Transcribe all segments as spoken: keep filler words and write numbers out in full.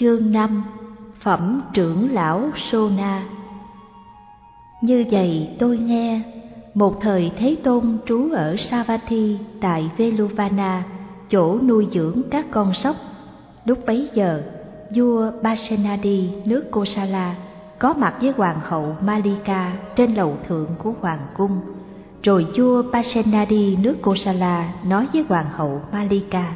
Chương năm. Phẩm trưởng lão Sona. Như vậy tôi nghe, một thời Thế Tôn trú ở Savatthi tại Veluvana, chỗ nuôi dưỡng các con sóc. Lúc bấy giờ, vua Pasenadi nước Kosala có mặt với hoàng hậu Malika trên lầu thượng của hoàng cung. Rồi vua Pasenadi nước Kosala nói với hoàng hậu Malika: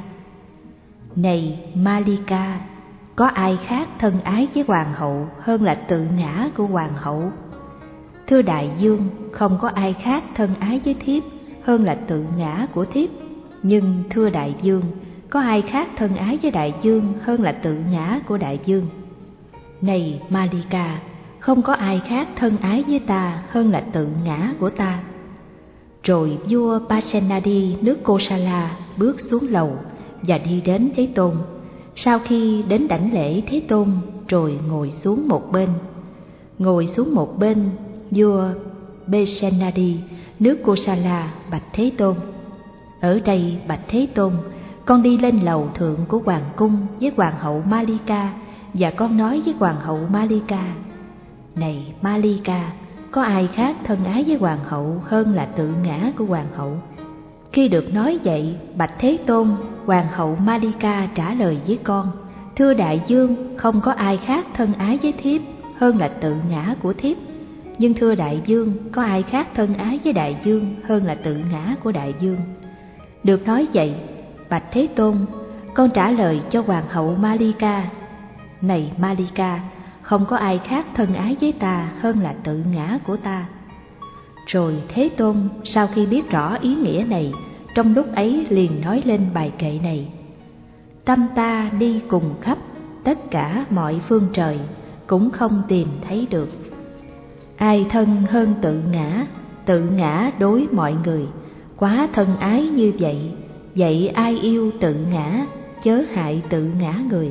Này Malika, có ai khác thân ái với hoàng hậu hơn là tự ngã của hoàng hậu? Thưa đại vương, không có ai khác thân ái với thiếp hơn là tự ngã của thiếp. Nhưng thưa đại vương, có ai khác thân ái với đại vương hơn là tự ngã của đại vương? Này Malika, không có ai khác thân ái với ta hơn là tự ngã của ta. Rồi vua Pasenadi nước Kosala bước xuống lầu và đi đến Thế Tôn. Sau khi đến đảnh lễ Thế Tôn, rồi ngồi xuống một bên. Ngồi xuống một bên, vua Pasenadi nước Kosala bạch Thế Tôn: Ở đây bạch Thế Tôn, con đi lên lầu thượng của hoàng cung với hoàng hậu Malika, và con nói với hoàng hậu Malika: Này Malika, có ai khác thân ái với hoàng hậu hơn là tự ngã của hoàng hậu? Khi được nói vậy, bạch Thế Tôn, hoàng hậu Malika trả lời với con: Thưa đại vương, không có ai khác thân ái với thiếp hơn là tự ngã của thiếp. Nhưng thưa đại vương, có ai khác thân ái với đại vương hơn là tự ngã của đại vương? Được nói vậy, bạch Thế Tôn, con trả lời cho hoàng hậu Malika: Này Malika, không có ai khác thân ái với ta hơn là tự ngã của ta. Rồi Thế Tôn sau khi biết rõ ý nghĩa này, trong lúc ấy liền nói lên bài kệ này: Tâm ta đi cùng khắp tất cả mọi phương trời, cũng không tìm thấy được. Ai thân hơn tự ngã, tự ngã đối mọi người, quá thân ái như vậy, vậy ai yêu tự ngã, chớ hại tự ngã người.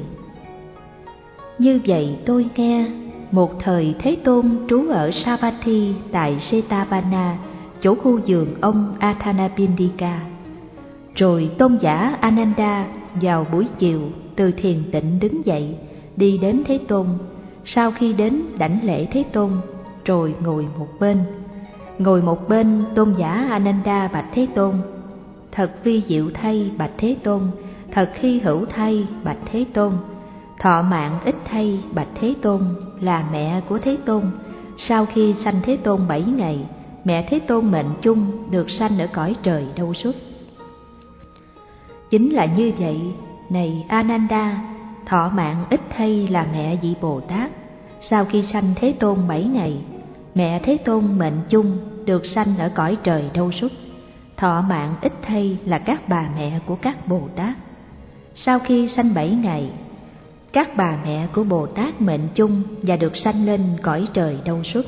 Như vậy tôi nghe, một thời Thế Tôn trú ở Savatthi tại Setavana, chỗ khu vườn ông Athanapindika. Rồi tôn giả Ananda vào buổi chiều từ thiền tịnh đứng dậy, đi đến Thế Tôn. Sau khi đến đảnh lễ Thế Tôn, rồi ngồi một bên. Ngồi một bên, tôn giả Ananda bạch Thế Tôn: Thật vi diệu thay bạch Thế Tôn, thật hy hữu thay bạch Thế Tôn. Thọ mạng ít thay bạch Thế Tôn, là mẹ của Thế Tôn. Sau khi sanh Thế Tôn bảy ngày, mẹ Thế Tôn mệnh chung được sanh ở cõi trời Đâu Xuất. Chính là như vậy, này Ananda, thọ mạng ít thay là mẹ vị Bồ Tát. Sau khi sanh Thế Tôn bảy ngày, mẹ Thế Tôn mệnh chung được sanh ở cõi trời Đâu Xuất. Thọ mạng ít thay là các bà mẹ của các Bồ Tát. Sau khi sanh bảy ngày, các bà mẹ của Bồ Tát mệnh chung và được sanh lên cõi trời Đâu Xuất.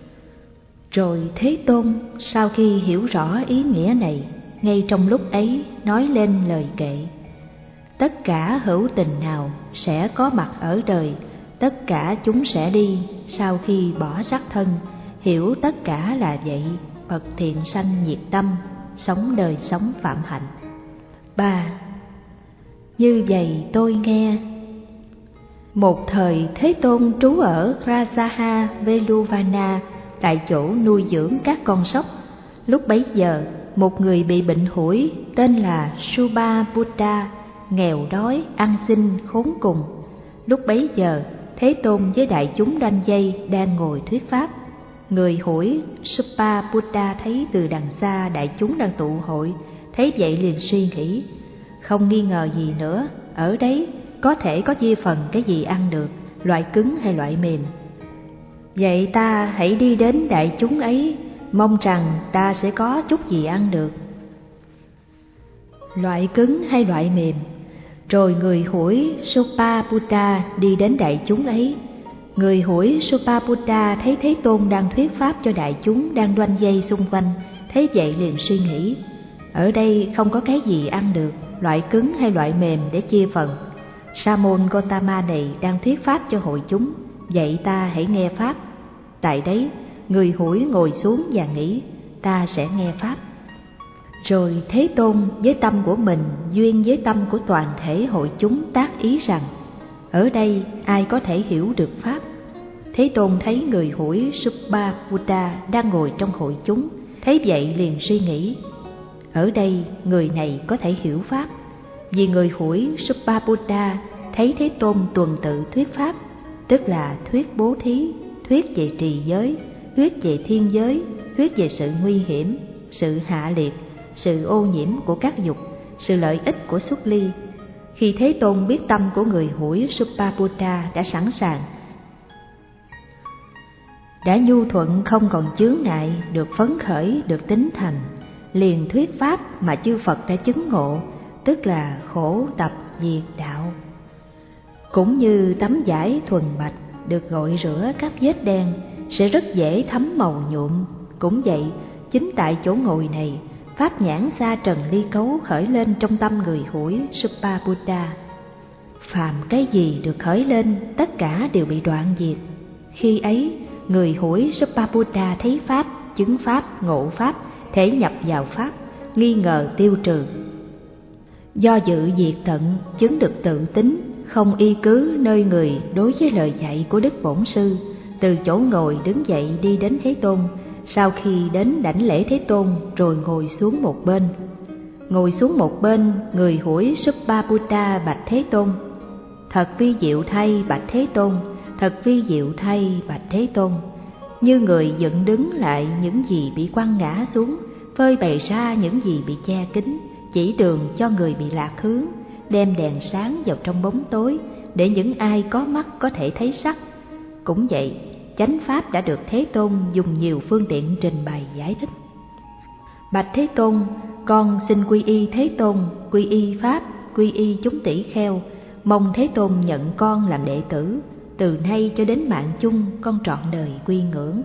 Rồi Thế Tôn sau khi hiểu rõ ý nghĩa này, ngay trong lúc ấy nói lên lời kệ: Tất cả hữu tình nào sẽ có mặt ở đời, tất cả chúng sẽ đi sau khi bỏ xác thân. Hiểu tất cả là vậy, bậc thiện sanh nhiệt tâm, sống đời sống phạm hạnh. Ba. Như vậy tôi nghe, một thời Thế Tôn trú ở Rajaha Veluvana, tại chỗ nuôi dưỡng các con sóc. Lúc bấy giờ, một người bị bệnh hủi tên là Subhabuddha, nghèo đói, ăn xin, khốn cùng. Lúc bấy giờ, Thế Tôn với đại chúng đoanh vây đang ngồi thuyết pháp. Người hủi Subhabuddha thấy từ đằng xa đại chúng đang tụ hội, thấy vậy liền suy nghĩ: Không nghi ngờ gì nữa, ở đấy có thể có chia phần cái gì ăn được, loại cứng hay loại mềm. Vậy ta hãy đi đến đại chúng ấy, mong rằng ta sẽ có chút gì ăn được, loại cứng hay loại mềm. Rồi người hủi Subhabuddha đi đến đại chúng ấy. Người hủi Subhabuddha thấy Thế Tôn đang thuyết pháp cho đại chúng đang đoanh vây xung quanh, thấy vậy liền suy nghĩ: Ở đây không có cái gì ăn được, loại cứng hay loại mềm để chia phần. Sa môn Gotama này đang thuyết pháp cho hội chúng, vậy ta hãy nghe pháp. Tại đấy, người hủi ngồi xuống và nghĩ: Ta sẽ nghe pháp. Rồi Thế Tôn với tâm của mình duyên với tâm của toàn thể hội chúng tác ý rằng: Ở đây ai có thể hiểu được Pháp? Thế Tôn thấy người hủi Subbabuddha đang ngồi trong hội chúng, thấy vậy liền suy nghĩ, ở đây người này có thể hiểu Pháp. Vì người hủi Subbabuddha thấy Thế Tôn tuần tự thuyết Pháp, tức là thuyết bố thí, thuyết về trì giới, thuyết về thiên giới, thuyết về sự nguy hiểm, sự hạ liệt, sự ô nhiễm của các dục, sự lợi ích của xuất ly. Khi Thế Tôn biết tâm của người hủi Subbabuddha đã sẵn sàng, đã nhu thuận không còn chướng ngại, được phấn khởi, được tín thành, liền thuyết Pháp mà chư Phật đã chứng ngộ, tức là khổ tập diệt đạo. Cũng như tấm vải thuần bạch được gội rửa các vết đen sẽ rất dễ thấm màu nhuộm, cũng vậy, chính tại chỗ ngồi này, Pháp nhãn xa trần ly cấu khởi lên trong tâm người hủi Subbabuddha. Phàm cái gì được khởi lên, tất cả đều bị đoạn diệt. Khi ấy, người hủi Subbabuddha thấy Pháp, chứng Pháp, ngộ Pháp, thể nhập vào Pháp, nghi ngờ tiêu trừ. Do dự diệt tận, chứng được tự tính, không y cứ nơi người đối với lời dạy của Đức Bổn Sư, từ chỗ ngồi đứng dậy đi đến Thế Tôn, sau khi đến đảnh lễ Thế Tôn rồi ngồi xuống một bên. Ngồi xuống một bên, người hủi Subbabuddha bạch Thế Tôn, thật vi diệu thay bạch Thế Tôn, thật vi diệu thay bạch Thế Tôn. Như người dựng đứng lại những gì bị quăng ngã xuống, phơi bày ra những gì bị che kín, chỉ đường cho người bị lạc hướng, đem đèn sáng vào trong bóng tối, để những ai có mắt có thể thấy sắc. Cũng vậy, chánh Pháp đã được Thế Tôn dùng nhiều phương tiện trình bày giải thích. Bạch Thế Tôn, con xin quy y Thế Tôn, quy y Pháp, quy y chúng tỷ kheo, mong Thế Tôn nhận con làm đệ tử, từ nay cho đến mạng chung con trọn đời quy ngưỡng.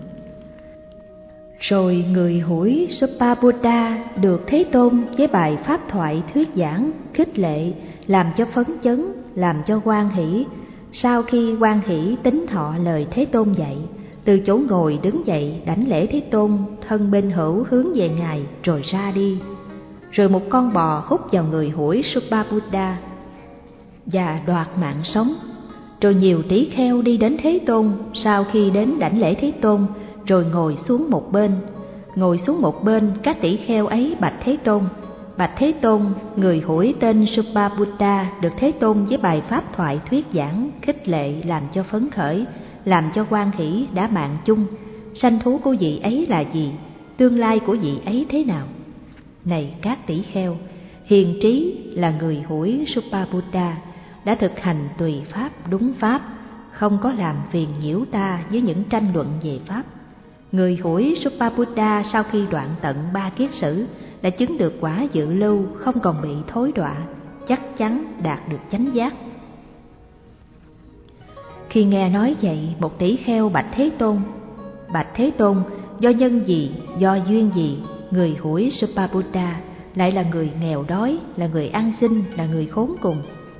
Rồi người hủi Subbabuddha được Thế Tôn với bài pháp thoại thuyết giảng, khích lệ, làm cho phấn chấn, làm cho hoan hỷ. Sau khi hoan hỷ tín thọ lời Thế Tôn dạy, từ chỗ ngồi đứng dậy đảnh lễ Thế Tôn, thân bên hữu hướng về Ngài rồi ra đi. Rồi một con bò hút vào người hủi Subbabuddha và đoạt mạng sống. Rồi nhiều tỷ kheo đi đến Thế Tôn, sau khi đến đảnh lễ Thế Tôn rồi ngồi xuống một bên. Ngồi xuống một bên, các tỷ kheo ấy bạch Thế Tôn, bạch Thế Tôn, người hủi tên Subbabuddha được Thế Tôn với bài pháp thoại thuyết giảng, khích lệ, làm cho phấn khởi, làm cho hoan hỷ đã mạng chung. Sanh thú của vị ấy là gì? Tương lai của vị ấy thế nào? Này các tỷ kheo, hiền trí là người hủi Subbabuddha đã thực hành tùy pháp đúng pháp, không có làm phiền nhiễu ta với những tranh luận về pháp. Người hủi Subbabuddha sau khi đoạn tận ba kiết sử đã chứng được quả dự lưu, không còn bị thối đọa, chắc chắn đạt được chánh giác. Khi nghe nói vậy, một tỷ kheo bạch Thế Tôn, bạch Thế Tôn, do nhân gì, do duyên gì, người hủi Subbabuddha lại là người nghèo đói, là người ăn xin, là người khốn cùng?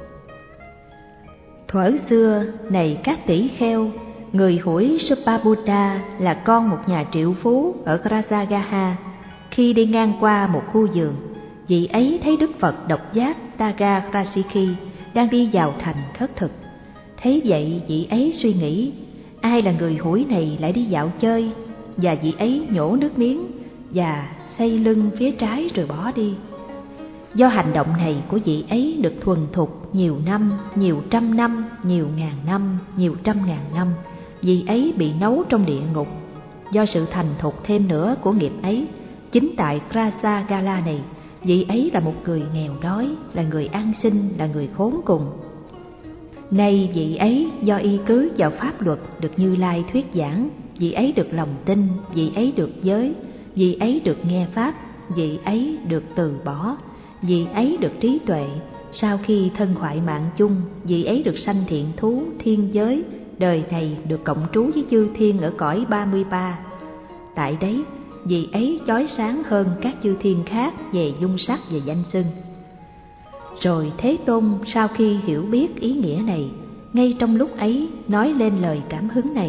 Thuở xưa, này các tỷ kheo, người hủi Subbabuddha là con một nhà triệu phú ở Rajagaha. Khi đi ngang qua một khu vườn, vị ấy thấy Đức Phật độc giác Tagarasiki đang đi vào thành khất thực. Thấy vậy, vị ấy suy nghĩ, ai là người hủi này lại đi dạo chơi? Và vị ấy nhổ nước miếng và xây lưng phía trái rồi bỏ đi. Do hành động này của vị ấy được thuần thục nhiều năm, nhiều trăm năm, nhiều ngàn năm, nhiều trăm ngàn năm, vị ấy bị nấu trong địa ngục. Do sự thành thục thêm nữa của nghiệp ấy, chính tại Rajagala này, vị ấy là một người nghèo đói, là người ăn xin, là người khốn cùng. Nay vị ấy do y cứ vào pháp luật được Như Lai thuyết giảng, vị ấy được lòng tin, vị ấy được giới, vị ấy được nghe pháp, vị ấy được từ bỏ, vị ấy được trí tuệ. Sau khi thân khoại mạng chung, vị ấy được sanh thiện thú, thiên giới, đời này được cộng trú với chư thiên ở cõi ba mươi ba. Tại đấy, vị ấy chói sáng hơn các chư thiên khác về dung sắc và danh xưng. Rồi Thế Tôn sau khi hiểu biết ý nghĩa này, ngay trong lúc ấy nói lên lời cảm hứng này: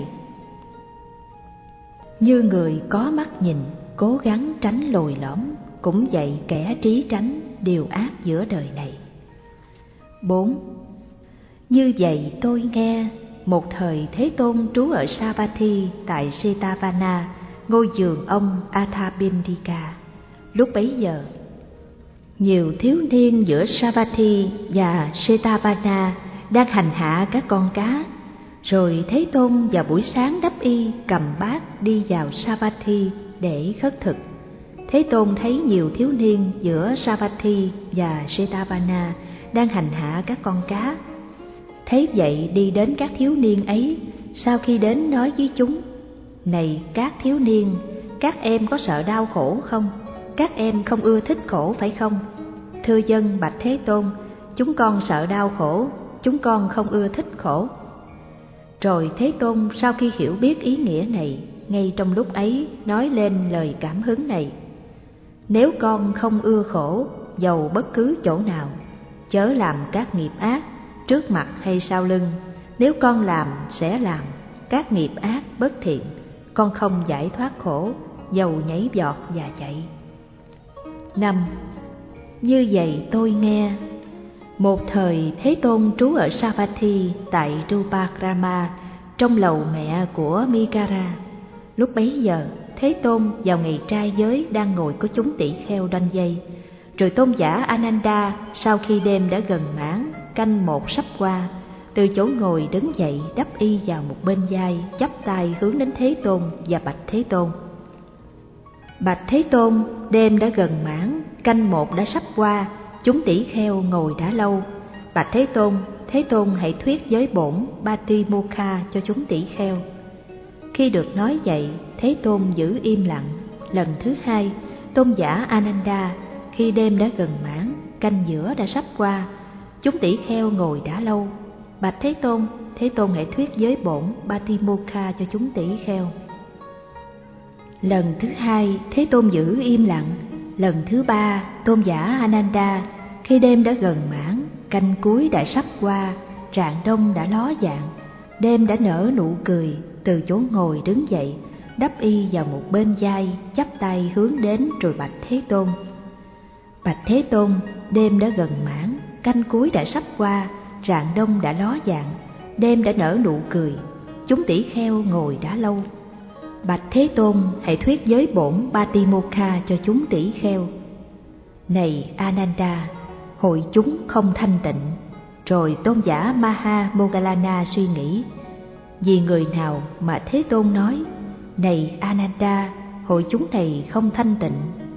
như người có mắt nhìn, cố gắng tránh lồi lõm, cũng vậy kẻ trí tránh điều ác giữa đời này. Bốn. Như vậy tôi nghe, một thời Thế Tôn trú ở Savatthi tại Jetavana, ngôi vườn ông Athabindika. Lúc bấy giờ, nhiều thiếu niên giữa Savatthi và Jetavana đang hành hạ các con cá. Rồi Thế Tôn vào buổi sáng đắp y cầm bát đi vào Savatthi để khất thực. Thế Tôn thấy nhiều thiếu niên giữa Savatthi và Jetavana đang hành hạ các con cá. Thấy vậy đi đến các thiếu niên ấy, sau khi đến nói với chúng: Này các thiếu niên, các em có sợ đau khổ không? Các em không ưa thích khổ phải không? Thưa dân bạch Thế Tôn, chúng con sợ đau khổ, chúng con không ưa thích khổ. Rồi Thế Tôn sau khi hiểu biết ý nghĩa này, ngay trong lúc ấy nói lên lời cảm hứng này: Nếu con không ưa khổ, dầu bất cứ chỗ nào, chớ làm các nghiệp ác, trước mặt hay sau lưng. Nếu con làm, sẽ làm các nghiệp ác bất thiện, con không giải thoát khổ, dầu nhảy vọt và chạy. Năm. Như vậy tôi nghe, một thời Thế Tôn trú ở Savatthi tại Rupakrama, trong lầu mẹ của Mikara. Lúc bấy giờ, Thế Tôn vào ngày trai giới đang ngồi có chúng tỷ kheo đoanh dây. Rồi tôn giả Ananda sau khi đêm đã gần mãn, canh một sắp qua, từ chỗ ngồi đứng dậy đắp y vào một bên vai, chắp tay hướng đến Thế Tôn và bạch Thế Tôn: Bạch Thế Tôn, đêm đã gần mãn, canh một đã sắp qua, chúng tỷ kheo ngồi đã lâu. Bạch Thế Tôn, Thế Tôn hãy thuyết giới bổn Patimokkha cho chúng tỷ kheo. Khi được nói vậy, Thế Tôn giữ im lặng. Lần thứ hai, tôn giả Ananda, khi đêm đã gần mãn, canh giữa đã sắp qua, chúng tỷ kheo ngồi đã lâu. Bạch Thế Tôn, Thế Tôn hãy thuyết giới bổn Patimokkha cho chúng tỷ kheo. Lần thứ hai, Thế Tôn giữ im lặng. Lần thứ ba, tôn giả Ananda, khi đêm đã gần mãn, canh cuối đã sắp qua, rạng đông đã ló dạng, đêm đã nở nụ cười, từ chỗ ngồi đứng dậy, đắp y vào một bên vai, chắp tay hướng đến rồi bạch Thế Tôn: Bạch Thế Tôn, đêm đã gần mãn, canh cuối đã sắp qua, rạng đông đã ló dạng, đêm đã nở nụ cười, chúng tỷ kheo ngồi đã lâu. Bạch Thế Tôn, hãy thuyết giới bổn Patimokkha cho chúng tỷ kheo. Này Ananda, hội chúng không thanh tịnh. Rồi tôn giả Maha Moggallana suy nghĩ: Vì người nào mà Thế Tôn nói: Này Ananda, hội chúng này không thanh tịnh.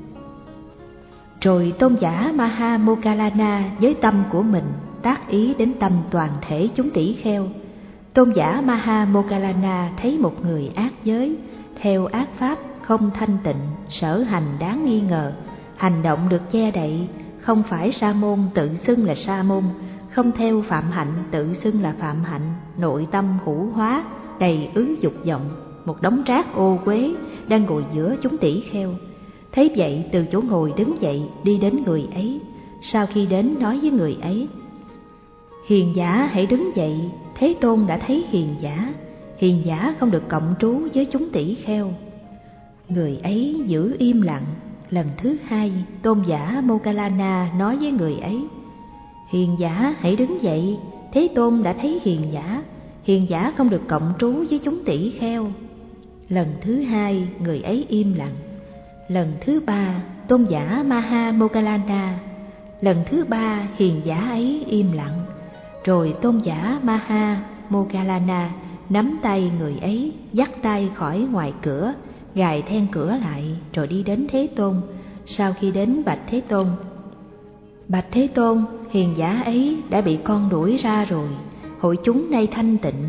Rồi tôn giả Maha Moggallana với tâm của mình tác ý đến tâm toàn thể chúng tỷ kheo. Tôn giả Maha Moggallana thấy một người ác giới, theo ác pháp, không thanh tịnh, sở hành đáng nghi ngờ, hành động được che đậy, không phải sa môn tự xưng là sa môn, không theo phạm hạnh tự xưng là phạm hạnh, nội tâm hữu hóa, đầy ứ dục vọng, một đống rác ô uế đang ngồi giữa chúng tỷ kheo. Thấy vậy, từ chỗ ngồi đứng dậy đi đến người ấy. Sau khi đến nói với người ấy: Hiền giả hãy đứng dậy. Thế Tôn đã thấy hiền giả, hiền giả không được cộng trú với chúng tỷ kheo. Người ấy giữ im lặng. Lần thứ hai, tôn giả Moggallana nói với người ấy: Hiền giả hãy đứng dậy. Thế Tôn đã thấy hiền giả, hiền giả không được cộng trú với chúng tỷ kheo. Lần thứ hai, người ấy im lặng. Lần thứ ba, tôn giả Maha Moggallana. Lần thứ ba, hiền giả ấy im lặng. Rồi tôn giả Maha Moggallana nắm tay người ấy, dắt tay khỏi ngoài cửa, gài then cửa lại, rồi đi đến Thế Tôn. Sau khi đến bạch Thế Tôn: Bạch Thế Tôn, hiền giả ấy đã bị con đuổi ra rồi, hội chúng nay thanh tịnh.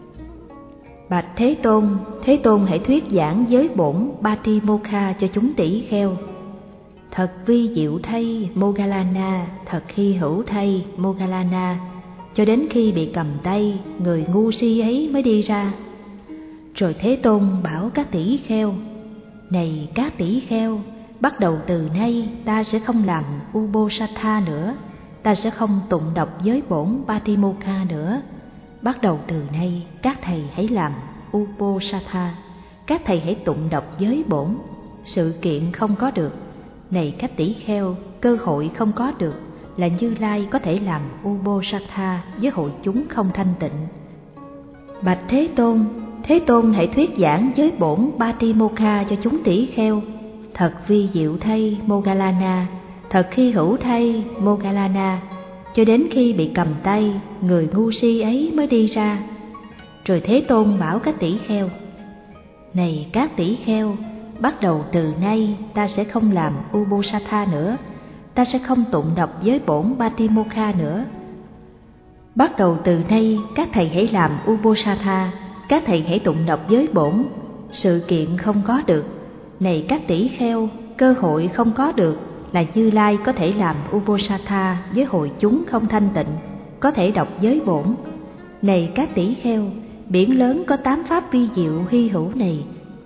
Bạch Thế Tôn, Thế Tôn hãy thuyết giảng giới bổn Patimokkha cho chúng tỷ kheo. Thật vi diệu thay Moggallana, thật hy hữu thay Moggallana. Cho đến khi bị cầm tay, người ngu si ấy mới đi ra. Rồi Thế Tôn bảo các tỷ kheo: Này các tỷ kheo, bắt đầu từ nay ta sẽ không làm Uposatha nữa, ta sẽ không tụng đọc giới bổn Patimokkha nữa. Bắt đầu từ nay các thầy hãy làm Uposatha, các thầy hãy tụng đọc giới bổn. Sự kiện không có được. Này các tỷ kheo, cơ hội không có được, là Như Lai có thể làm Ubosatha với hội chúng không thanh tịnh. Bạch Thế Tôn, Thế Tôn hãy thuyết giảng với bổn Patimokkha cho chúng tỷ kheo. Thật vi diệu thay Moggallana, thật hy hữu thay Moggallana, cho đến khi bị cầm tay, người ngu si ấy mới đi ra. Rồi Thế Tôn bảo các tỷ kheo: này các tỷ kheo, bắt đầu từ nay ta sẽ không làm Ubosatha nữa, ta sẽ không tụng đọc với bổn Patimokkha nữa. Bắt đầu từ nay các thầy hãy làm Ubosatha, các thầy hãy tụng đọc với bổn. Sự kiện không có được, này các tỷ kheo, cơ hội không có được là Như Lai có thể làm Ubosatha với hội chúng không thanh tịnh, có thể đọc với bổn. Này các tỷ kheo, biển lớn có tám pháp vi diệu hy hữu này.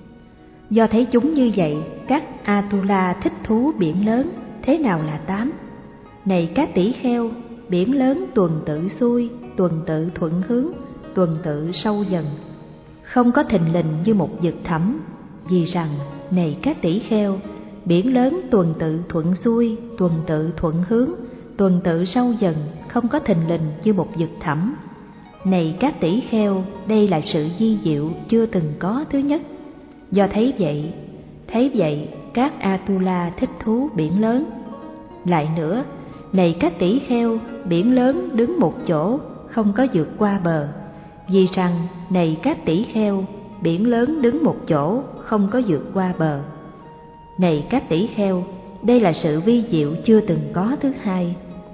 Do thấy chúng như vậy, các Atula thích thú biển lớn. Thế nào là tám? Này các tỷ kheo, biển lớn tuần tự xuôi, tuần tự thuận hướng, tuần tự sâu dần, không có thình lình như một vực thẳm. Vì rằng, này các tỷ kheo, biển lớn tuần tự thuận xuôi, tuần tự thuận hướng, tuần tự sâu dần, không có thình lình như một vực thẳm. Này các tỷ kheo, đây là sự vi diệu chưa từng có thứ nhất. Do thấy vậy, thấy vậy các Atula thích thú biển lớn. Lại nữa, này các tỷ kheo, biển lớn đứng một chỗ, không có vượt qua bờ. Vì rằng, này các tỷ kheo, biển lớn đứng một chỗ, không có vượt qua bờ. Này các tỷ kheo, đây là sự vi diệu chưa từng có thứ hai.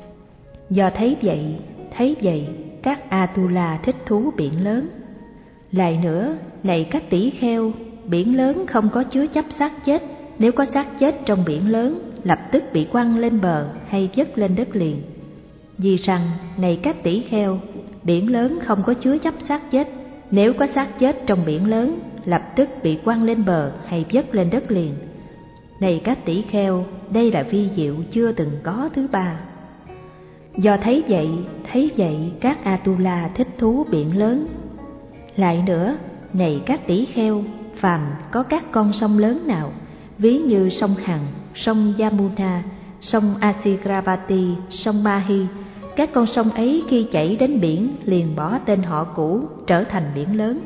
Do thấy vậy, thấy vậy các Atula thích thú biển lớn. Lại nữa, này các tỷ kheo, biển lớn không có chứa chấp xác chết. Nếu có xác chết trong biển lớn, lập tức bị quăng lên bờ hay vớt lên đất liền. Vì rằng, này các tỷ kheo, biển lớn không có chứa chấp xác chết. Nếu có xác chết trong biển lớn, lập tức bị quăng lên bờ hay vớt lên đất liền. Này các tỷ kheo, đây là vi diệu chưa từng có thứ ba. Do thấy vậy, thấy vậy các Atula thích thú biển lớn. Lại nữa, này các tỷ kheo, phàm có các con sông lớn nào, ví như sông Hằng, sông Yamuna, sông Asigravati, sông Mahi, các con sông ấy khi chảy đến biển liền bỏ tên họ cũ, trở thành biển lớn.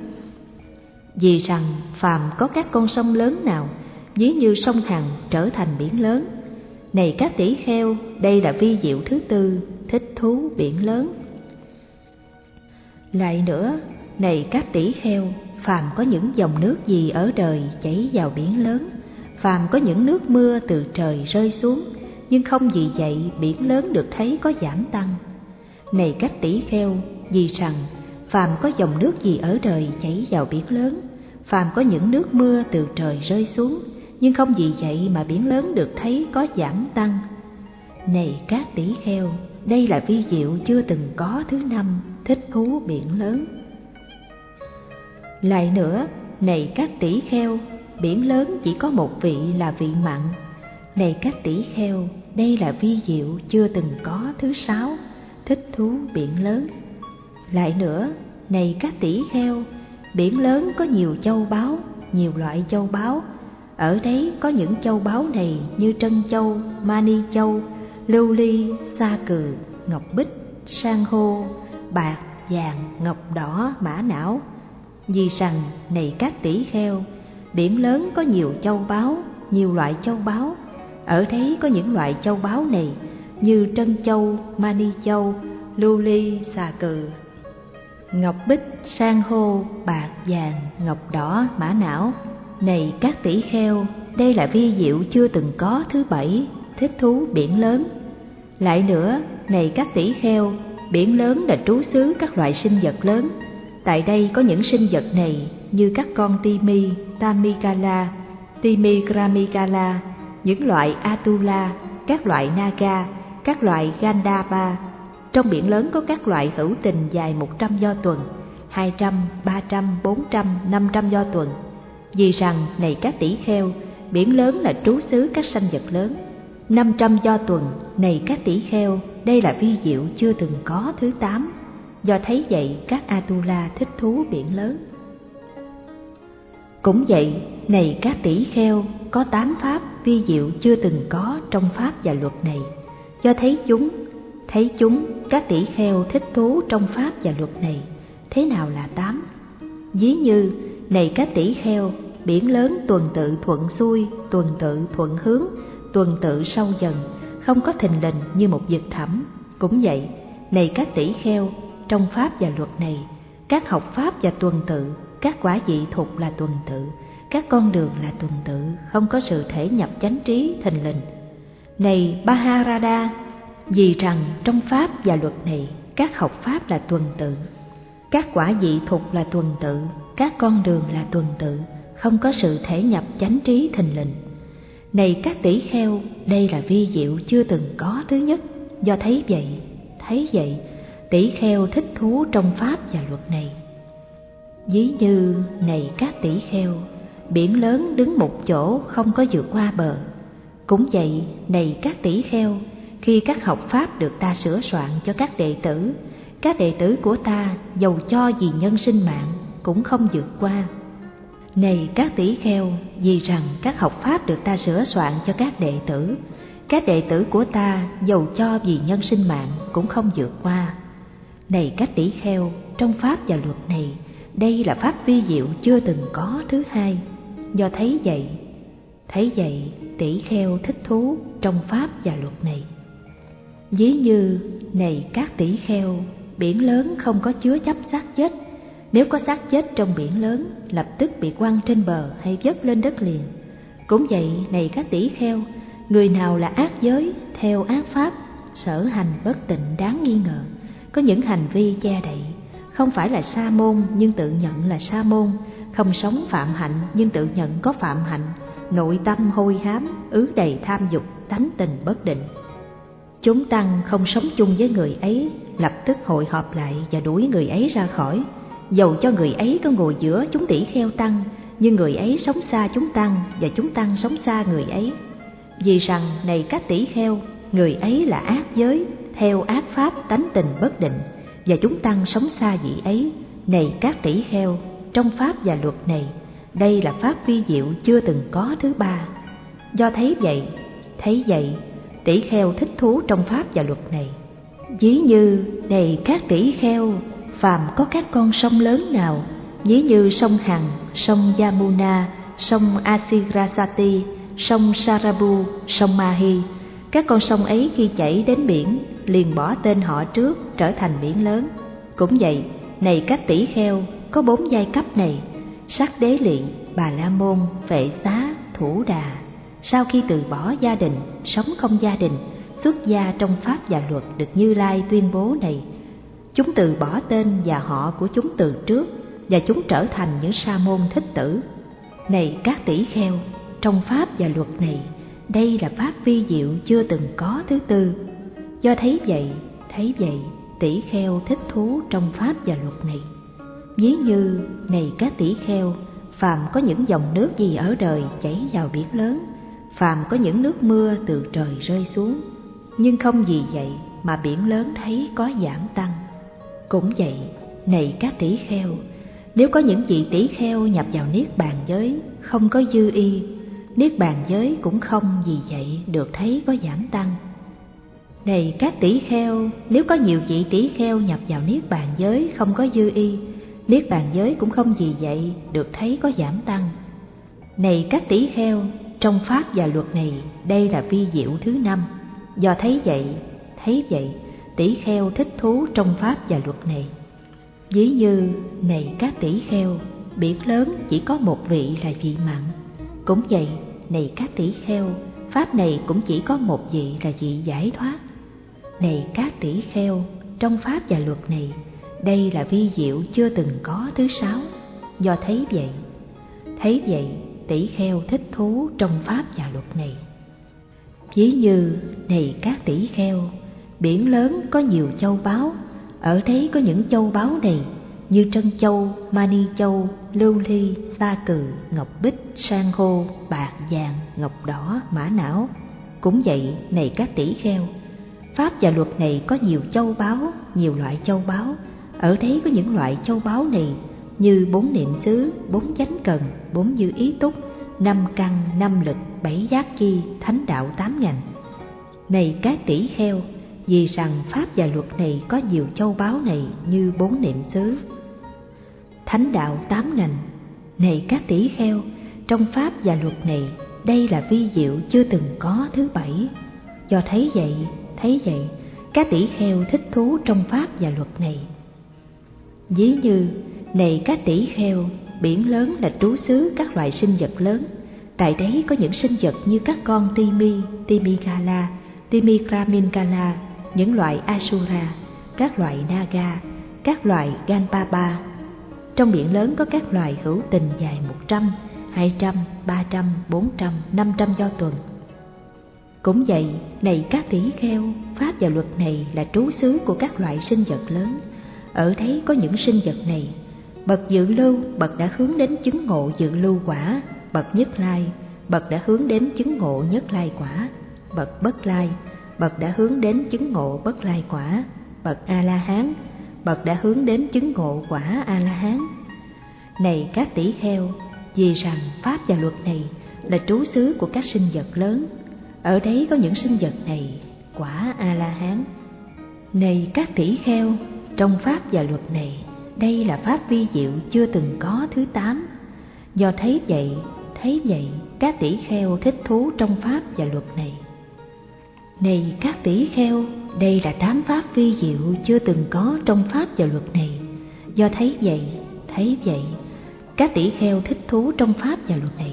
Vì rằng phàm có các con sông lớn nào, ví như sông Hằng trở thành biển lớn. Này các tỷ kheo, đây là vi diệu thứ tư, thích thú biển lớn. Lại nữa, này các tỷ kheo, phàm có những dòng nước gì ở đời chảy vào biển lớn, phàm có những nước mưa từ trời rơi xuống, nhưng không vì vậy biển lớn được thấy có giảm tăng. Này các tỷ kheo, vì rằng phàm có dòng nước gì ở đời chảy vào biển lớn, phàm có những nước mưa từ trời rơi xuống, nhưng không vì vậy mà biển lớn được thấy có giảm tăng. Này các tỷ kheo, đây là vi diệu chưa từng có thứ năm, thích thú biển lớn. Lại nữa, này các tỷ kheo, biển lớn chỉ có một vị là vị mặn. Này các tỷ kheo, đây là vi diệu chưa từng có thứ sáu, thích thú biển lớn. Lại nữa, này các tỷ kheo, biển lớn có nhiều châu báu, nhiều loại châu báu. Ở đấy có những châu báu này như trân châu, mani châu, lưu ly, sa cừ, ngọc bích, san hô, bạc, vàng, ngọc đỏ, mã não. Vì rằng, này các tỷ kheo, biển lớn có nhiều châu báu, nhiều loại châu báu. Ở đấy có những loại châu báu này như trân châu, mani châu, lưu ly, xà cừ, ngọc bích, san hô, bạc, vàng, ngọc đỏ, mã não. Này các tỷ kheo, đây là vi diệu chưa từng có thứ bảy, thích thú biển lớn. Lại nữa, này các tỷ kheo, biển lớn là trú xứ các loại sinh vật lớn. Tại đây có những sinh vật này như các con Timi, Tamikala, Timigramikala, những loại Atula, các loại Naga, các loại Gandhapa. Trong biển lớn có các loại hữu tình dài một trăm do tuần, hai trăm, ba trăm, bốn trăm, năm trăm do tuần. Vì rằng, này các tỷ kheo, biển lớn là trú xứ các sanh vật lớn. Năm trăm do tuần, này các tỷ kheo, đây là vi diệu chưa từng có thứ tám. Do thấy vậy, các Atula thích thú biển lớn. Cũng vậy, này các tỷ kheo, có tám pháp vi diệu chưa từng có trong pháp và luật này. Do thấy chúng, thấy chúng, các tỷ kheo thích thú trong pháp và luật này. Thế nào là tám? Ví như, này các tỷ kheo, biển lớn tuần tự thuận xuôi, tuần tự thuận hướng, tuần tự sâu dần, không có thình lình như một vực thẳm. Cũng vậy, này các tỷ kheo, trong pháp và luật này, các học pháp và tuần tự, các quả vị thục là tuần tự, các con đường là tuần tự, không có sự thể nhập chánh trí thình lình. Này Baharada, vì rằng trong pháp và luật này, các học pháp là tuần tự, các quả vị thục là tuần tự, các con đường là tuần tự, không có sự thể nhập chánh trí thình lình. Này các tỷ kheo, đây là vi diệu chưa từng có thứ nhất. Do thấy vậy, thấy vậy, tỷ kheo thích thú trong pháp và luật này. Ví như, này các tỷ kheo, biển lớn đứng một chỗ không có vượt qua bờ. Cũng vậy, này các tỷ kheo, khi các học pháp được ta sửa soạn cho các đệ tử, các đệ tử của ta dầu cho vì nhân sinh mạng cũng không vượt qua. Này các tỷ kheo, vì rằng các học pháp được ta sửa soạn cho các đệ tử, các đệ tử của ta dầu cho vì nhân sinh mạng cũng không vượt qua. Này các tỷ kheo, trong pháp và luật này, đây là pháp vi diệu chưa từng có thứ hai. Do thấy vậy, thấy vậy, tỷ kheo thích thú trong pháp và luật này. Ví như, này các tỷ kheo, biển lớn không có chứa chấp xác chết. Nếu có xác chết trong biển lớn, lập tức bị quăng trên bờ hay vớt lên đất liền. Cũng vậy, này các tỷ kheo, người nào là ác giới, theo ác pháp, sở hành bất tịnh đáng nghi ngờ, có những hành vi che đậy, không phải là sa môn nhưng tự nhận là sa môn, không sống phạm hạnh nhưng tự nhận có phạm hạnh, nội tâm hôi hám, ứ đầy tham dục, tánh tình bất định. Chúng tăng không sống chung với người ấy, lập tức hội họp lại và đuổi người ấy ra khỏi. Dầu cho người ấy có ngồi giữa chúng tỷ kheo tăng, nhưng người ấy sống xa chúng tăng và chúng tăng sống xa người ấy. Vì rằng, này các tỷ kheo, người ấy là ác giới, theo ác pháp tánh tình bất định, và chúng tăng sống xa vị ấy. Này các tỷ kheo, trong pháp và luật này, đây là pháp vi diệu chưa từng có thứ ba. Do thấy vậy, thấy vậy, tỷ kheo thích thú trong pháp và luật này. Ví như, này các tỷ kheo, phàm có các con sông lớn nào, ví như sông Hằng, sông Yamuna, sông Asirasati, sông Sarabu, sông Mahi, các con sông ấy khi chảy đến biển liền bỏ tên họ trước, trở thành biển lớn. Cũng vậy, này các tỷ kheo, có bốn giai cấp này: Sắc Đế Lị, Bà La Môn, Vệ Xá, Thủ Đà. Sau khi từ bỏ gia đình, sống không gia đình, xuất gia trong pháp và luật được Như Lai tuyên bố này, chúng từ bỏ tên và họ của chúng từ trước, và chúng trở thành những sa môn thích tử. Này các tỷ kheo, trong pháp và luật này, đây là pháp vi diệu chưa từng có thứ tư. Do thấy vậy, thấy vậy, tỷ kheo thích thú trong pháp và luật này. Ví như, này các tỷ kheo, phàm có những dòng nước gì ở đời chảy vào biển lớn, phàm có những nước mưa từ trời rơi xuống, nhưng không vì vậy mà biển lớn thấy có giảm tăng. Cũng vậy, này các tỷ kheo, nếu có những vị tỷ kheo nhập vào niết bàn giới, không có dư y, niết bàn giới cũng không vì vậy được thấy có giảm tăng. Này các tỷ kheo, nếu có nhiều vị tỷ kheo nhập vào niết bàn giới không có dư y, niết bàn giới cũng không vì vậy được thấy có giảm tăng. Này các tỷ kheo, trong pháp và luật này, đây là vi diệu thứ năm. Do thấy vậy, thấy vậy, tỷ kheo thích thú trong pháp và luật này. Ví như, này các tỷ kheo, biển lớn chỉ có một vị là vị mặn. Cũng vậy, này các tỷ kheo, pháp này cũng chỉ có một vị là vị giải thoát. Này các tỷ kheo, trong pháp và luật này, đây là vi diệu chưa từng có thứ sáu. Do thấy vậy, thấy vậy, tỷ kheo thích thú trong pháp và luật này. Ví như, này các tỷ kheo, biển lớn có nhiều châu báu, ở đấy có những châu báu này như trân châu, mani châu, lưu ly, sa cừ, ngọc bích, san hô, bạc, vàng, ngọc đỏ, mã não. Cũng vậy, này các tỷ kheo, pháp và luật này có nhiều châu báu, nhiều loại châu báu, ở đấy có những loại châu báu này như bốn niệm xứ, bốn chánh cần, bốn như ý túc, năm căn, năm lực, bảy giác chi, thánh đạo tám ngành. Này các tỷ kheo, vì rằng pháp và luật này có nhiều châu báu này như bốn niệm xứ. Thánh đạo tám ngành, này các tỷ kheo, trong pháp và luật này, đây là vi diệu chưa từng có thứ bảy. Do thấy vậy, thấy vậy, các tỷ kheo thích thú trong pháp và luật này. Ví như, này các tỷ kheo, biển lớn là trú xứ các loại sinh vật lớn. Tại đấy có những sinh vật như các con Timi, Timigala, Timigramingala, những loại Asura, các loại Naga, các loại Ganpapa. Trong biển lớn có các loài hữu tình dài một trăm, hai trăm, ba trăm, bốn trăm, năm trăm do tuần. Cũng vậy, này các tỷ kheo, pháp và luật này là trú xứ của các loại sinh vật lớn. Ở đấy có những sinh vật này, bậc dự lưu, bậc đã hướng đến chứng ngộ dự lưu quả, bậc nhất lai, bậc đã hướng đến chứng ngộ nhất lai quả, bậc bất lai, bậc đã hướng đến chứng ngộ bất lai quả, bậc A-la-hán, bậc đã hướng đến chứng ngộ quả A-la-hán. Này các tỷ kheo, vì rằng pháp và luật này là trú xứ của các sinh vật lớn, ở đấy có những sinh vật này quả A-la-hán. Này các tỷ kheo, trong pháp và luật này, đây là pháp vi diệu chưa từng có thứ tám. Do thấy vậy, thấy vậy, các tỷ kheo thích thú trong pháp và luật này. Này các tỷ kheo, đây là tám pháp vi diệu chưa từng có trong pháp và luật này. Do thấy vậy, thấy vậy, các tỷ kheo thích thú trong pháp và luật này.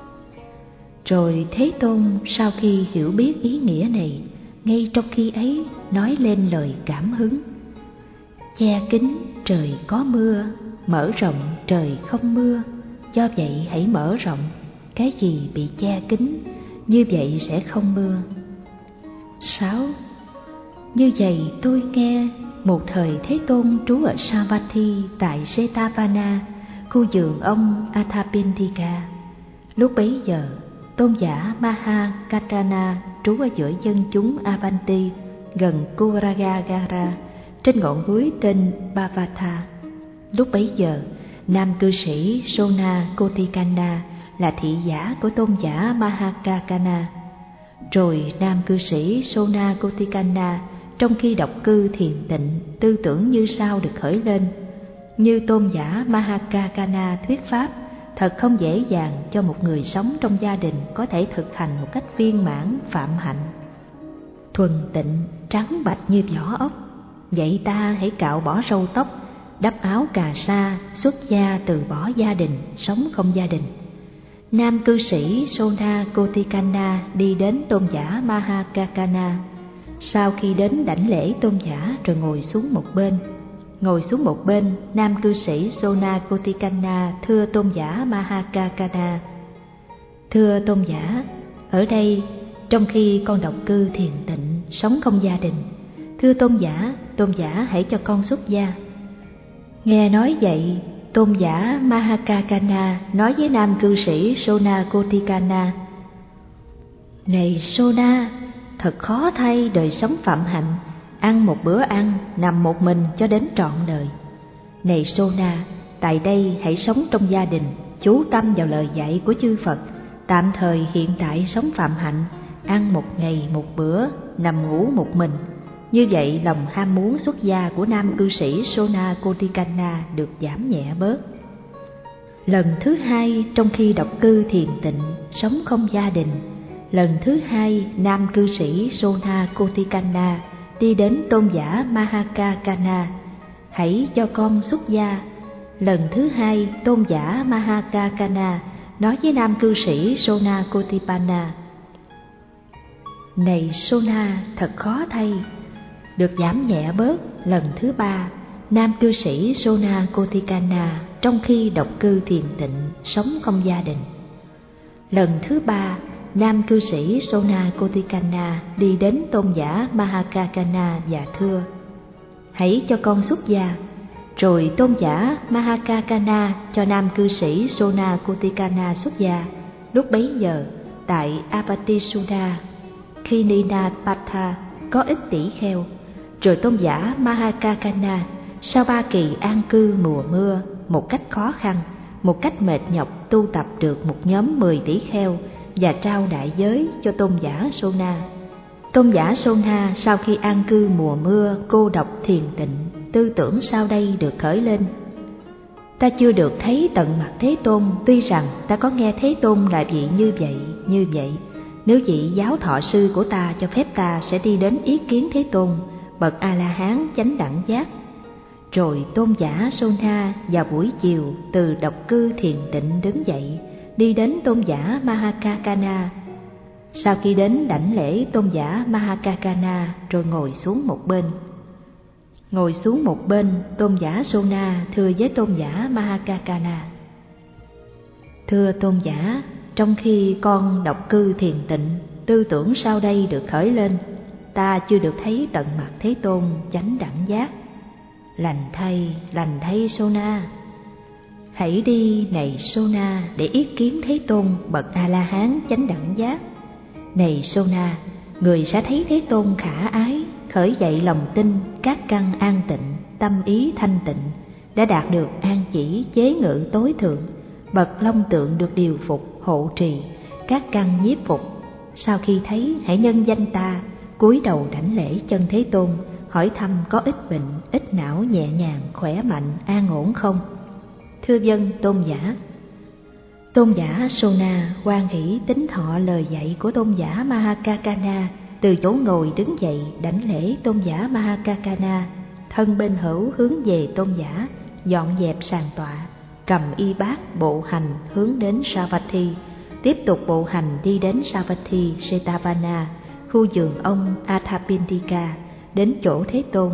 Rồi Thế Tôn sau khi hiểu biết ý nghĩa này, ngay trong khi ấy nói lên lời cảm hứng. Che kín trời có mưa, mở rộng trời không mưa. Do vậy hãy mở rộng, cái gì bị che kín, như vậy sẽ không mưa. Sáu. Như vậy tôi nghe, một thời Thế Tôn trú ở Savatthi tại Setavana, khu vườn ông Athapindika. Lúc bấy giờ, tôn giả Mahakatana trú ở giữa dân chúng Avanti, gần Kuragagara, trên ngọn núi tên Bhavatha. Lúc bấy giờ, nam cư sĩ Sona Kotikana là thị giả của tôn giả Mahakakana. Rồi nam cư sĩ Sona Kotikana trong khi độc cư thiền tịnh, tư tưởng như sau được khởi lên: như tôn giả Mahakakana thuyết pháp, thật không dễ dàng cho một người sống trong gia đình có thể thực hành một cách viên mãn phạm hạnh. Thuần tịnh, trắng bạch như vỏ ốc. Vậy ta hãy cạo bỏ râu tóc, đắp áo cà sa, xuất gia từ bỏ gia đình, sống không gia đình. Nam cư sĩ Sona Kotikana đi đến tôn giả Mahakakana. Sau khi đến đảnh lễ tôn giả rồi ngồi xuống một bên. Ngồi xuống một bên, nam cư sĩ Sona Kotikana thưa tôn giả Mahakakana: thưa tôn giả, ở đây trong khi con độc cư thiền tịnh, sống không gia đình, thưa tôn giả, tôn giả hãy cho con xuất gia. Nghe nói vậy, tôn giả Mahakakana nói với nam cư sĩ Sona Kotikana: này Sona, thật khó thay đời sống phạm hạnh, ăn một bữa ăn, nằm một mình cho đến trọn đời. Này Sona, tại đây hãy sống trong gia đình, chú tâm vào lời dạy của chư Phật, tạm thời hiện tại sống phạm hạnh, ăn một ngày một bữa, nằm ngủ một mình. Như vậy lòng ham muốn xuất gia của nam cư sĩ Sona Kotikana được giảm nhẹ bớt. Lần thứ hai trong khi độc cư thiền tịnh, sống không gia đình, lần thứ hai nam cư sĩ Sona Kotikana đi đến tôn giả Mahakakana: hãy cho con xuất gia. Lần thứ hai tôn giả Mahakakana nói với nam cư sĩ Sona Kotipana: này Sona, thật khó thay, được giảm nhẹ bớt. Lần thứ ba, nam cư sĩ Sona Kotikana trong khi độc cư thiền tịnh, sống không gia đình. Lần thứ ba, nam cư sĩ Sona Kotikana đi đến tôn giả Mahakakana và thưa: hãy cho con xuất gia. Rồi tôn giả Mahakakana cho nam cư sĩ Sona Kotikana xuất gia. Lúc bấy giờ, tại Apatisuda, Khinina-Patha có ít tỷ kheo. Rồi tôn giả Mahakakana sau ba kỳ an cư mùa mưa, một cách khó khăn, một cách mệt nhọc, tu tập được một nhóm mười tỷ kheo và trao đại giới cho tôn giả Sona. Tôn giả Sona sau khi an cư mùa mưa, cô độc thiền tịnh, tư tưởng sau đây được khởi lên. Ta chưa được thấy tận mặt Thế Tôn, tuy rằng ta có nghe Thế Tôn là vị như vậy, như vậy. Nếu vị giáo thọ sư của ta cho phép, ta sẽ đi đến ý kiến Thế Tôn, bậc A-la-hán chánh đẳng giác. Rồi tôn giả Sona vào buổi chiều từ độc cư thiền tịnh đứng dậy, đi đến tôn giả Mahakakana. Sau khi đến đảnh lễ tôn giả Mahakakana rồi ngồi xuống một bên. Ngồi xuống một bên, tôn giả Sona thưa với tôn giả Mahakakana: Thưa tôn giả, trong khi con độc cư thiền tịnh, tư tưởng sau đây được khởi lên, ta chưa được thấy tận mặt Thế Tôn chánh đẳng giác. Lành thay, lành thay Sona. Hãy đi này Sona để ý kiến Thế Tôn bậc A-la-hán chánh đẳng giác. Này Sona, người sẽ thấy Thế Tôn khả ái, khởi dậy lòng tin, các căn an tịnh, tâm ý thanh tịnh, đã đạt được an chỉ chế ngự tối thượng, bậc long tượng được điều phục, hộ trì, các căn nhiếp phục. Sau khi thấy, hãy nhân danh ta, cúi đầu đảnh lễ chân Thế Tôn, hỏi thăm có ít bệnh, ít não nhẹ nhàng, khỏe mạnh, an ổn không? Thưa vâng tôn giả. Tôn giả Sona hoan hỷ tín thọ lời dạy của tôn giả Mahakakana, từ chỗ ngồi đứng dậy đảnh lễ tôn giả Mahakakana, thân bên hữu hướng về tôn giả, dọn dẹp sàn tọa, cầm y bát bộ hành hướng đến Savatthi, tiếp tục bộ hành đi đến Savatthi Setavana, khu vườn ông Athapindika, đến chỗ Thế Tôn.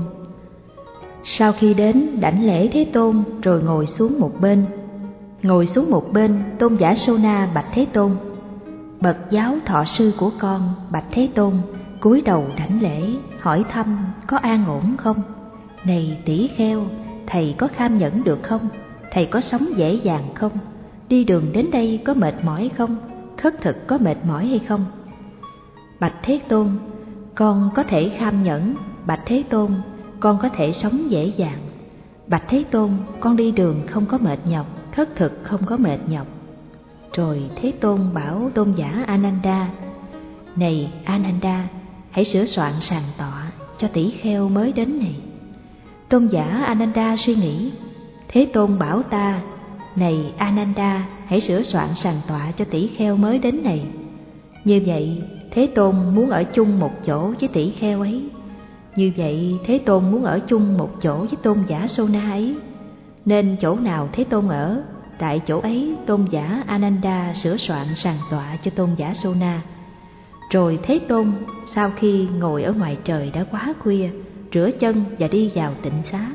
Sau khi đến đảnh lễ Thế Tôn rồi ngồi xuống một bên. Ngồi xuống một bên, tôn giả Sona bạch Thế Tôn: Bậc giáo thọ sư của con, bạch Thế Tôn, cúi đầu đảnh lễ, hỏi thăm có an ổn không? Này tỷ kheo, thầy có kham nhẫn được không? Thầy có sống dễ dàng không? Đi đường đến đây có mệt mỏi không? Khất thực có mệt mỏi hay không? Bạch Thế Tôn: Con có thể kham nhẫn. Bạch Thế Tôn: Con có thể sống dễ dàng. Bạch Thế Tôn: Con đi đường không có mệt nhọc, khất thực không có mệt nhọc. Rồi Thế Tôn bảo tôn giả Ananda: Này Ananda, hãy sửa soạn sàn tọa cho tỷ kheo mới đến này. Tôn giả Ananda suy nghĩ: Thế Tôn bảo ta: Này Ananda, hãy sửa soạn sàn tọa cho tỷ kheo mới đến này. Như vậy Thế Tôn muốn ở chung một chỗ với tỷ kheo ấy. Như vậy Thế Tôn muốn ở chung một chỗ với tôn giả Sona ấy. Nên chỗ nào Thế Tôn ở, tại chỗ ấy tôn giả Ananda sửa soạn sàn tọa cho tôn giả Sona. Rồi Thế Tôn sau khi ngồi ở ngoài trời đã quá khuya, rửa chân và đi vào tịnh xá.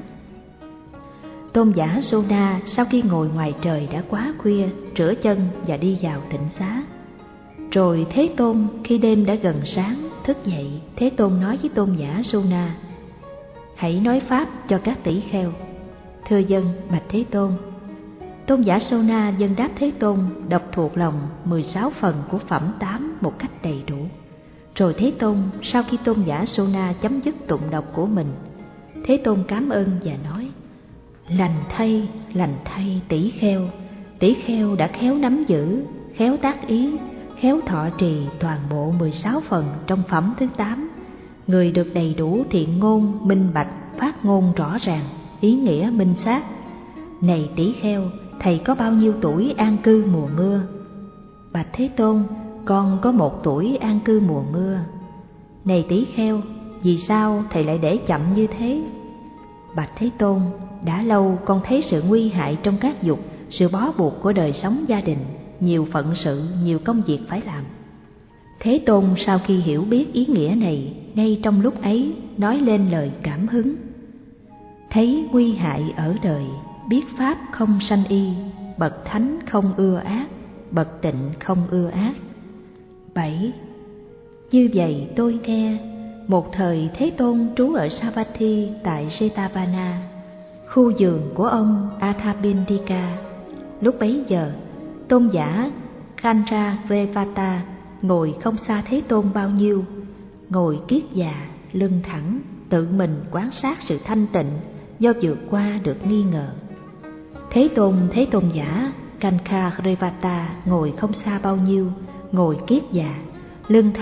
Tôn giả Sona sau khi ngồi ngoài trời đã quá khuya, rửa chân và đi vào tịnh xá. Rồi Thế Tôn khi đêm đã gần sáng thức dậy, Thế Tôn nói với tôn giả Sona: Hãy nói pháp cho các tỷ kheo. Thưa dân bạch Thế Tôn. Tôn giả Sona dân đáp Thế Tôn, đọc thuộc lòng mười sáu phần của phẩm tám một cách đầy đủ. Rồi Thế Tôn sau khi tôn giả Sona chấm dứt tụng đọc của mình, Thế Tôn cảm ơn và nói: Lành thay, lành thay tỷ kheo. Tỷ kheo đã khéo nắm giữ, khéo tác ý, khéo thọ trì toàn bộ mười sáu phần trong phẩm thứ tám. Người được đầy đủ thiện ngôn, minh bạch, phát ngôn rõ ràng, ý nghĩa minh xác. Này tỷ kheo, thầy có bao nhiêu tuổi an cư mùa mưa? Bạch Thế Tôn: Con có một tuổi an cư mùa mưa. Này tỷ kheo, vì sao thầy lại để chậm như thế? Bạch Thế Tôn: Đã lâu con thấy sự nguy hại trong các dục, sự bó buộc của đời sống gia đình, nhiều phận sự, nhiều công việc phải làm. Thế Tôn sau khi hiểu biết ý nghĩa này, ngay trong lúc ấy nói lên lời cảm hứng: Thấy nguy hại ở đời, biết pháp không sanh y, bậc thánh không ưa ác, bậc tịnh không ưa ác. Bảy. Như vậy tôi nghe, một thời Thế Tôn trú ở Savatthi tại Setavana, khu vườn của ông Athapindika. Lúc bấy giờ, tôn giả Khandrarevata ngồi không xa Thế Tôn bao nhiêu, ngồi kiết già, lưng thẳng, tự mình quan sát sự thanh tịnh do vượt qua được nghi ngờ. Thế Tôn thấy tôn giả Khandrarevata ngồi không xa bao nhiêu, ngồi kiết già, lưng thẳng,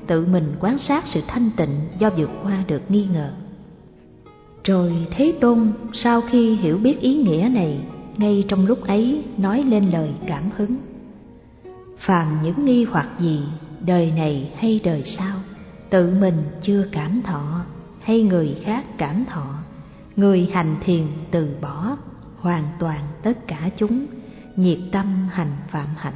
tự mình quan sát sự thanh tịnh do vượt qua được nghi ngờ. Rồi Thế Tôn sau khi hiểu biết ý nghĩa này, ngay trong lúc ấy nói lên lời cảm hứng: phàm những nghi hoặc gì, đời này hay đời sau, tự mình chưa cảm thọ hay người khác cảm thọ, người hành thiền từ bỏ hoàn toàn tất cả chúng, nhiệt tâm hành phạm hạnh.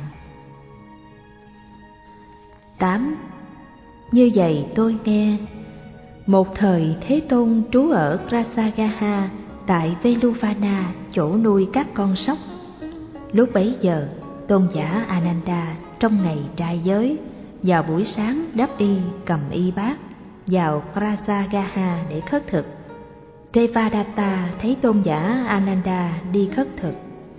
tám. Như vậy tôi nghe, một thời Thế Tôn trú ở Rasagaha tại Veluvana, chỗ nuôi các con sóc. Lúc bấy giờ, tôn giả Ananda trong ngày trai giới, vào buổi sáng đắp y cầm y bát vào Rasagaha để khất thực. Devadatta thấy tôn giả Ananda đi khất thực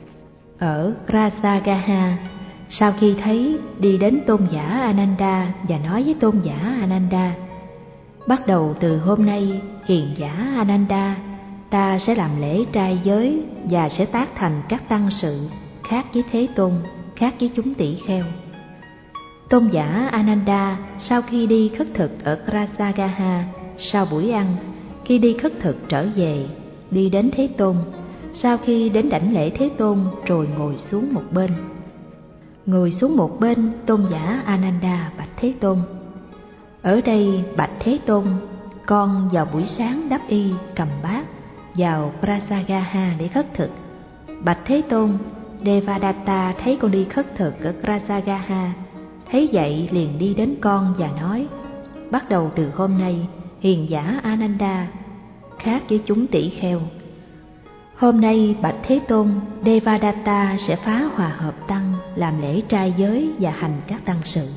ở Rasagaha, sau khi thấy đi đến tôn giả Ananda và nói với tôn giả Ananda: bắt đầu từ hôm nay, hiền giả Ananda, ta sẽ làm lễ trai giới và sẽ tác thành các tăng sự khác với Thế Tôn, khác với chúng tỷ kheo. Tôn giả Ananda sau khi đi khất thực ở Rasagaha, sau buổi ăn, khi đi khất thực trở về, đi đến Thế Tôn, sau khi đến đảnh lễ Thế Tôn rồi ngồi xuống một bên. Ngồi xuống một bên, tôn giả Ananda bạch Thế Tôn: ở đây bạch Thế Tôn, con vào buổi sáng đắp y cầm bát vào Rasagaha để khất thực. Bạch Thế Tôn, Devadatta thấy con đi khất thực ở Rasagaha, thấy vậy liền đi đến con và nói: bắt đầu từ hôm nay, hiền giả Ananda khác với chúng tỷ kheo. Hôm nay bạch Thế Tôn, Devadatta sẽ phá hòa hợp tăng, làm lễ trai giới và hành các tăng sự.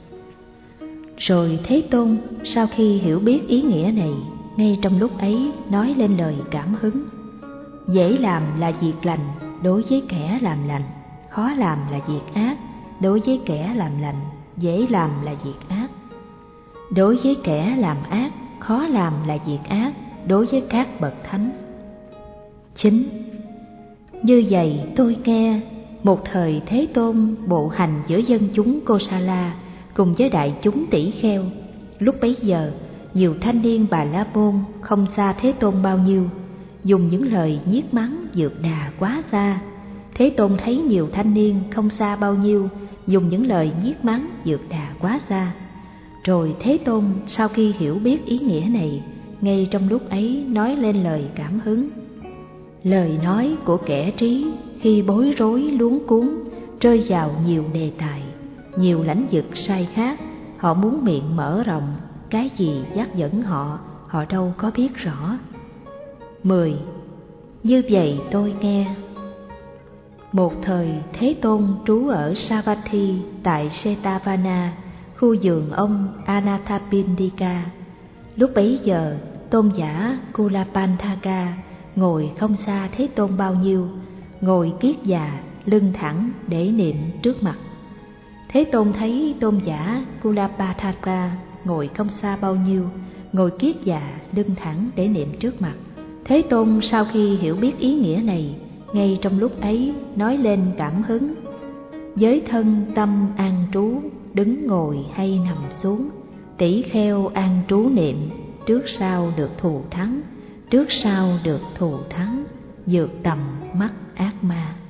Rồi Thế Tôn sau khi hiểu biết ý nghĩa này, ngay trong lúc ấy nói lên lời cảm hứng: dễ làm là việc lành đối với kẻ làm lành, khó làm là việc ác đối với kẻ làm lành, dễ làm là việc ác. Đối với kẻ làm ác, khó làm là việc ác đối với các bậc thánh. chín. Như vậy tôi nghe, một thời Thế Tôn bộ hành giữa dân chúng Kosala cùng với đại chúng tỷ kheo. Lúc bấy giờ, nhiều thanh niên Bà La Môn không xa Thế Tôn bao nhiêu, dùng những lời nhiếc mắng vượt đà quá xa. Thế Tôn thấy nhiều thanh niên không xa bao nhiêu, dùng những lời nhiếc mắng vượt đà quá xa. Rồi Thế Tôn sau khi hiểu biết ý nghĩa này, ngay trong lúc ấy nói lên lời cảm hứng: lời nói của kẻ trí khi bối rối luống cuống, rơi vào nhiều đề tài, nhiều lãnh vực sai khác, họ muốn miệng mở rộng, cái gì dắt dẫn họ, họ đâu có biết rõ. mười. Như vậy tôi nghe, một thời Thế Tôn trú ở Savatthi tại Setavana, khu vườn ông Anathapindika. Lúc bấy giờ, tôn giả Kulapanthaka ngồi không xa Thế Tôn bao nhiêu, ngồi kiết già, lưng thẳng để niệm trước mặt. Thế Tôn thấy tôn giả Kulapanthaka ngồi không xa bao nhiêu, ngồi kiết già, lưng thẳng để niệm trước mặt. Thế Tôn sau khi hiểu biết ý nghĩa này, ngay trong lúc ấy nói lên cảm hứng: giới thân tâm an trú, đứng ngồi hay nằm xuống, tỷ kheo an trú niệm, trước sau được thù thắng, trước sau được thù thắng, vượt tầm mắt ác ma.